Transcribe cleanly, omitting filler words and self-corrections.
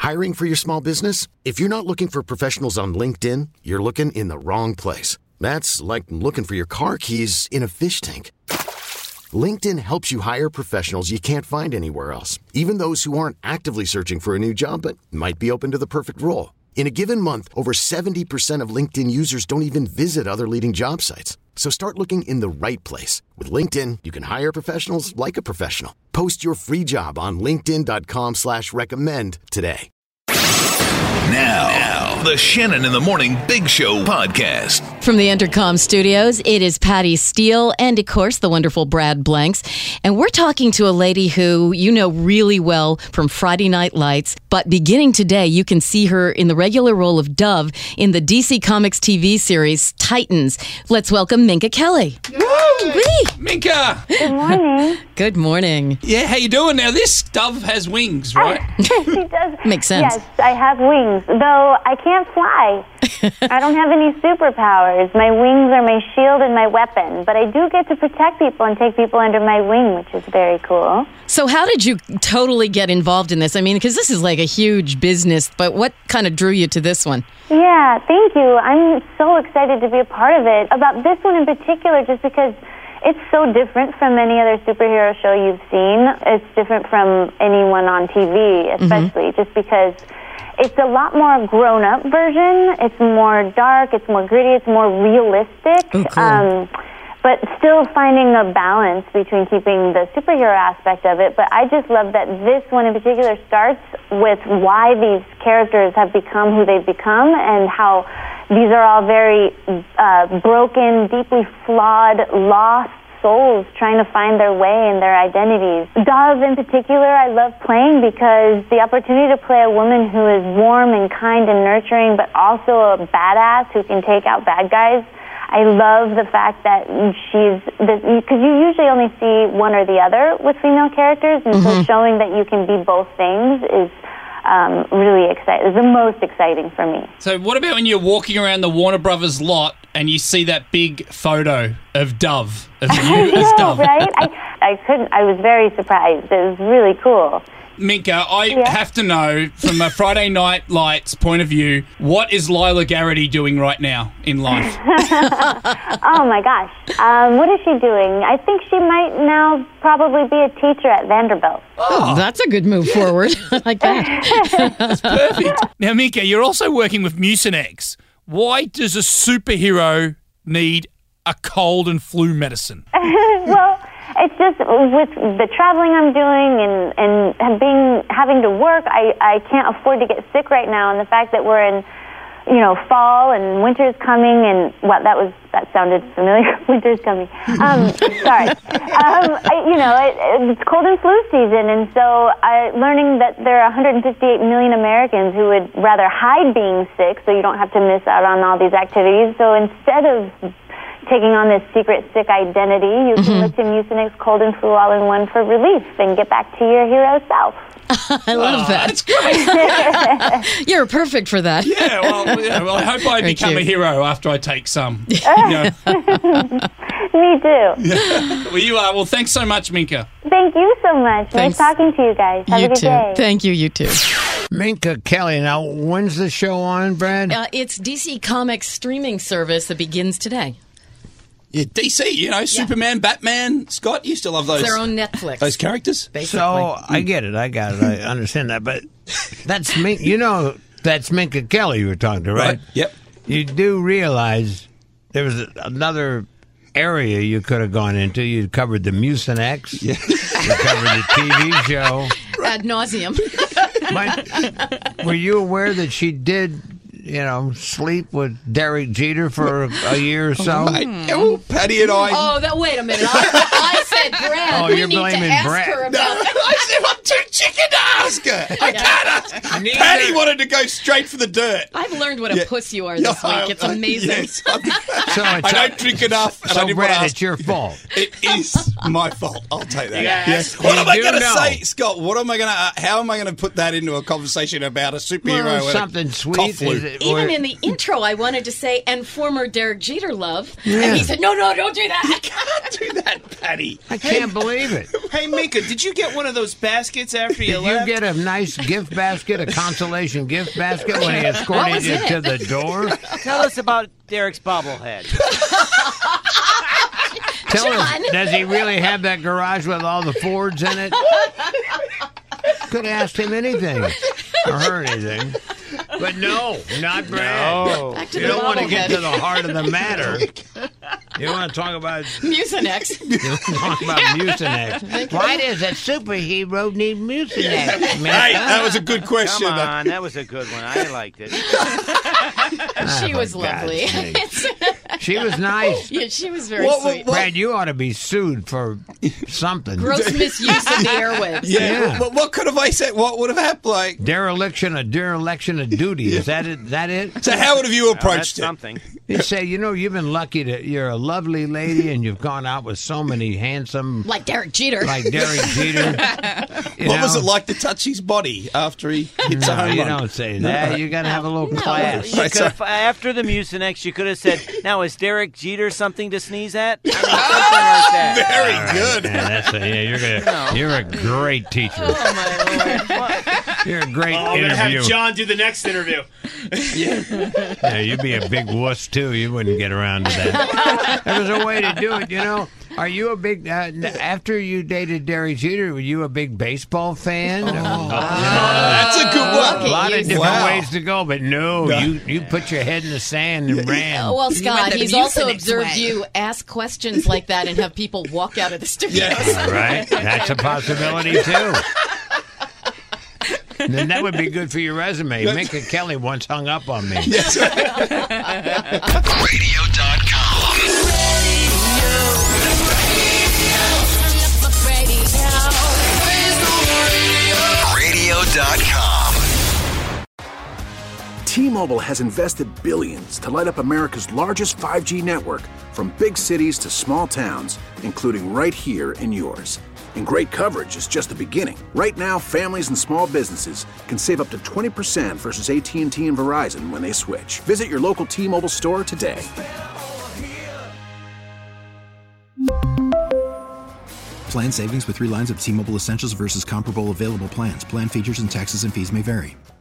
Hiring for your small business? If you're not looking for professionals on LinkedIn, you're looking in the wrong place. That's like looking for your car keys in a fish tank. LinkedIn helps you hire professionals you can't find anywhere else, even those who aren't actively searching for a new job but might be open to the perfect role. In a given month, over 70% of LinkedIn users don't even visit other leading job sites. So start looking in the right place. With LinkedIn, you can hire professionals like a professional. Post your free job on linkedin.com/recommend today. Now, the Shannon in the Morning Big Show podcast. From the Entercom studios, it is Patty Steele and, of course, the wonderful Brad Blanks. And we're talking to a lady who you know really well from Friday Night Lights. But beginning today, you can see her in the regular role of Dove in the DC Comics TV series Titans. Let's welcome Minka Kelly. Woo! Minka! Good morning. Good morning. Yeah, how you doing? Now, this Dove has wings, right? She does. Makes sense. Yes, I have wings, though I can't fly. I don't have any superpowers. My wings are my shield and my weapon, but I do get to protect people and take people under my wing, which is very cool. So how did you totally get involved in this? I mean, because this is like a huge business, but what kind of drew you to this one? Yeah, thank you. I'm so excited to be a part of it. About this one in particular, just because it's so different from any other superhero show you've seen. It's different from anyone on TV, especially, just because it's a lot more grown-up version. It's more dark, it's more gritty, it's more realistic. Oh, cool. But still finding a balance between keeping the superhero aspect of it. But I just love that this one in particular starts with why these characters have become who they've become and how these are all very broken, deeply flawed, lost souls trying to find their way and their identities. Dove in particular I love playing because the opportunity to play a woman who is warm and kind and nurturing but also a badass who can take out bad guys. I love the fact that because you usually only see one or the other with female characters, and so showing that you can be both things is really exciting. It's the most exciting for me. So what about when you're walking around the Warner Brothers lot and you see that big photo of Dove, of you as Dove? Right? I was very surprised. It was really cool. Minka, I have to know, from a Friday Night Lights point of view, what is Lila Garrity doing right now in life? Oh, my gosh. What is she doing? I think she might now probably be a teacher at Vanderbilt. Oh, that's a good move forward. I like that. That's perfect. Now, Minka, you're also working with Mucinex. Why does a superhero need a cold and flu medicine? Well, it's just with the traveling I'm doing and having to work, I can't afford to get sick right now. And the fact that we're in, fall and winter's coming, and that sounded familiar. Winter's coming. Sorry. It's cold and flu season, and so learning that there are 158 million Americans who would rather hide being sick, so you don't have to miss out on all these activities. So instead of taking on this secret sick identity, you can look to Mucinex Cold and Flu All-in-One for relief and get back to your hero self. I love that. That's great. You're perfect for that. Yeah, well, I hope I become a hero after I take some. Me too. Well, you are. Well, thanks so much, Minka. Thank you so much. Thanks. Nice talking to you guys. Have a good day. Thank you, you too. Minka Kelly. Now, when's the show on, Brad? It's DC Comics streaming service that begins today. Yeah, DC, Superman, Batman, Scott, you still love those. It's their own Netflix. Those characters? Basically. So, I get it. I got it. I understand that. But that's that's Minka Kelly you were talking to, right? Yep. You do realize there was another area you could have gone into. You covered the Mucinex. Yeah. You covered the TV show. Ad nauseum. But were you aware that she did sleep with Derek Jeter for a year or so? Patty and I. Oh, wait a minute. I said Brad. Oh, we you're need blaming to ask Brad. her about that. I said I'm too chicken to ask her. I can't ask her. Patty wanted to go straight for the dirt. I've learned what a puss you are this week. It's amazing. Yes, I don't drink enough. And I So, didn't Brad, want to ask. it's your fault. It is my fault. I'll take that. Yes. What am I You going to know. say, Scott? How am I going to put that into a conversation about a superhero? Well, and something a sweet. cough flu? Even in the intro, I wanted to say, and former Derek Jeter love. Yeah. And he said, no, don't do that. Can't do that, Patty. I can't believe it. Hey, Minka, did you get one of those baskets after you Did you left? get a nice gift basket of consolation gift basket when he What escorted was you in to it? the door? Tell us about Derek's bobblehead. Tell John. us, does he really have that garage with all the Fords in it? Could have asked him anything or her anything. But no, not Brad. No. Back to You the don't want to get bobblehead. to the heart of the matter. You want to talk about Mucinex. Mucinex. Why does a superhero need Mucinex? Hey, that was a good question. Come on, that was a good one. I liked it. She was for God's lovely. sakes. She was nice. Yeah, she was very What- sweet. Brad, you ought to be sued for something. Gross misuse of the airwaves. Yeah. What could have I said? What would have happened? Like, Dereliction of duty. Is that it? so how would have you Well, that's approached it? something. You say, you've been lucky you're a lovely lady and you've gone out with so many handsome, Like Derek Jeter. like Derek Jeter. What was it like to touch his body after he hits a No, home you run? don't say that. You got to have a little class. You could have, after the Mucinex, you could have said, "Now is Derek Jeter something to sneeze at?" I mean, something like that. Very good. You're a great teacher. Oh my lord! You're a great I'm going to interview. have John do the next interview. Yeah, you'd be a big wuss too. You wouldn't get around to that. There was a way to do it, Are you a big after you dated Derek Jeter? Were you a big baseball fan? That's a good one. A lot of different Wow. ways to go, but no, you put your head in the sand and ran. Well, Scott, the he's also Mucinex observed way. you ask questions like that and have people walk out of the studio. All right, that's a possibility too. And then that would be good for your resume. Minka Kelly once hung up on me. Radio.com. Radio.com. T-Mobile has invested billions to light up America's largest 5G network, from big cities to small towns, including right here in yours. And great coverage is just the beginning. Right now, families and small businesses can save up to 20% versus AT&T and Verizon when they switch. Visit your local T-Mobile store today. Plan savings with 3 lines of T-Mobile Essentials versus comparable available plans. Plan features and taxes and fees may vary.